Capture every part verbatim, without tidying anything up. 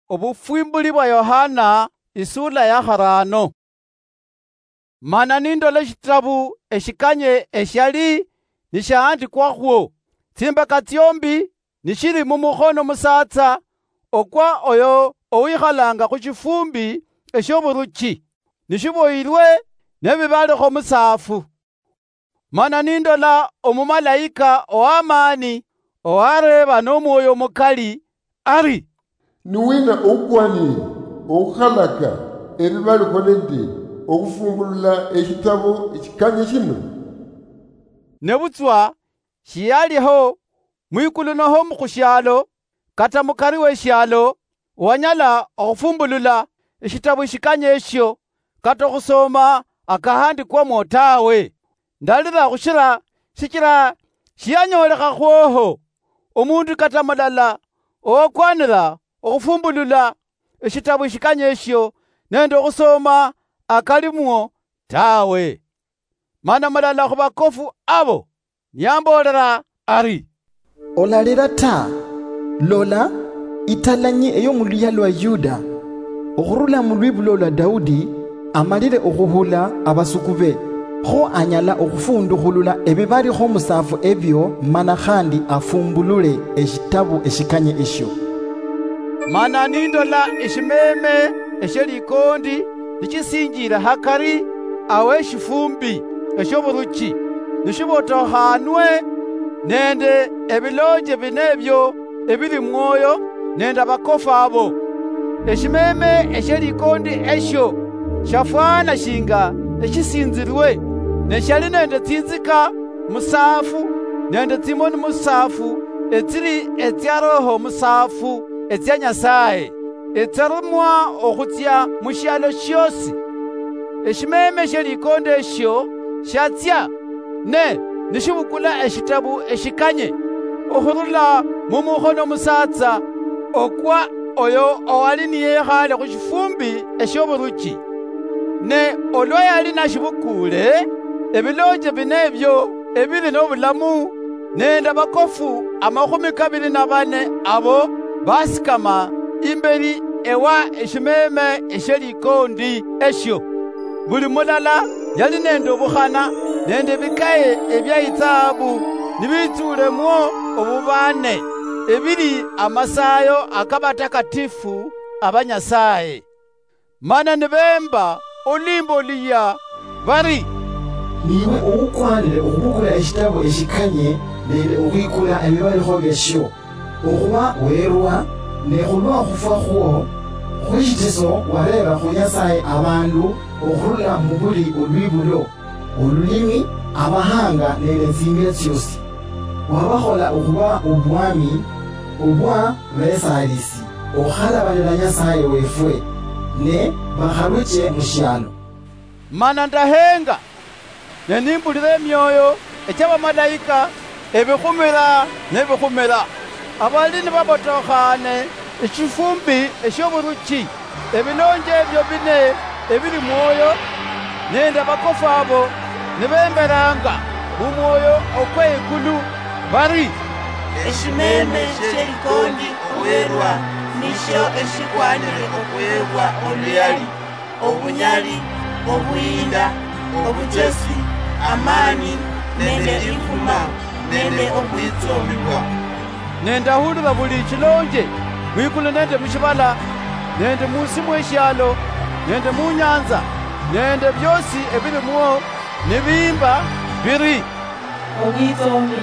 obufwimbuli bwa Yohana isula ya harano. Mana nindola ekitabu eshikanye eshyali nishahandikwaho tsimbeka tyombi nishiri mu mukhono musatsa okwa oyo owikhalanga khu shifumbi eshoburuchi nishiboyilwe nebibalikho musafu. Mana nindola omumalayika owamani owareba n'omwoyo mukali ari niwina okwanire okukhalaka ebibalikho nende okufumbulula ekitabu ekikanye kino. Nebutswa shiyaliho mwikulu noho mukhusyalo kata mukari weshyalo wanyala okufumbulula ekitabu ekikanye esyo kata okhusoma akahandikwamo tawe. Ndalira khushira sikira shiyanyolekha khwoho omundu kata mulala owakwanira okufumbulula ekitabu ekikanye esyo nende okhusoma akalimwo tawe. Mana mulala khu bakofu abo niyambolera ari olalira ta lola italanyi eyo muluya lwa Yuda okhurula mu lwibulo lwa Daudi amalire okhuhula abasuku be kho anyala okufundukhulula ebibalikho musafu ebyo mana khandi afumbulule ekitabu ekikanye esyo. Mana nindola eshimeme eshelikondi nichisinjira hakari awe eshifumbi eshoburuchi nishibotohanwe nende ebilonje binebyo ebili mwoyo nende abakofu abo. Eshimeme eshelikondi esyo shafwana shinga eshisinzirwe neshali nende tsinzika musafu nende tsimoni musafu etsiri etya roho musafu etya Nyasaye etsarumwa okhutya mushyalo syosi. Eshimeme shelikondi esyo shatsya ne nishibukula ekitabu ekikanye okhurula mu mukhono musatsa okwa oyo owali niyekhale khu shifumbi eshoburuchi. Ne olwo yali nashibukule ebilonje binebyo ebili n'obulamu nende abakofu amakhumi kabili na bane abo basikama imberi ewa eshimeme eshelikondi esyo. Buli mulala yali nende obukhana nende bikaye ebya ithabu nibitsulemwo obubane ebili amasayo akabatakatifu abanyasaye. Mana nibemba olimbo liya bari niwe okukwanire okubukula ekitabu ekikanye nende okwikula ebibalikho byesyo okhuba werwa nekhulwa okhufa khwo khwekiteso wareba khu Nyasaye abandu okhurula mu buli olwibulo olulimi abahanga nende ensimbiro tyosi wabakhola okhuba obwami obwa besalisi okhalabanira Nyasaye wefwe ne bakhalukye mushyalo. Mana ndahenga nenimbulira emyoyo eky'abamalayika ebikhumira nebikhumira abali nibabotokhane ekifumbi eshoburuchi ebilonje ebyo bine ebili mwoyo nende abakofu abo nibemberanga mumwoyo okweigulu bari eshimeme shelikondi owerwa nisho eshikwanire okwebwa oluyali obunyali obuyinda obutesi amani nende ifuma nende okwitsomibwa. Nendahulira buli chilonje mwikulu nende mushibala nende musi mweshyalo nende munyanza nende byosi ebili mwo nibimba biri obwitsomi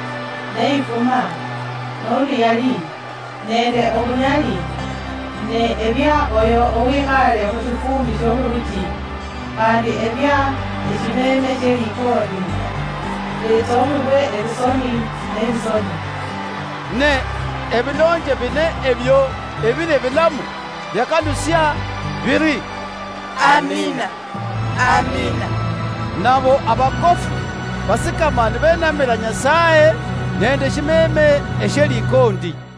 neifuma n'oluyali nende obunyali ne ebya oyo owikhale khu shifumbi shoburuchi kandi ebya eshimeme shelikondi bitsomibwe ebisoni n'ebisoni. Ne ebilonje bine ebyo ebili bilamu byakalusya biri amina amina. nabo abakofu basikama nibenamira Nyasaye nende eshimeme eshelikondi.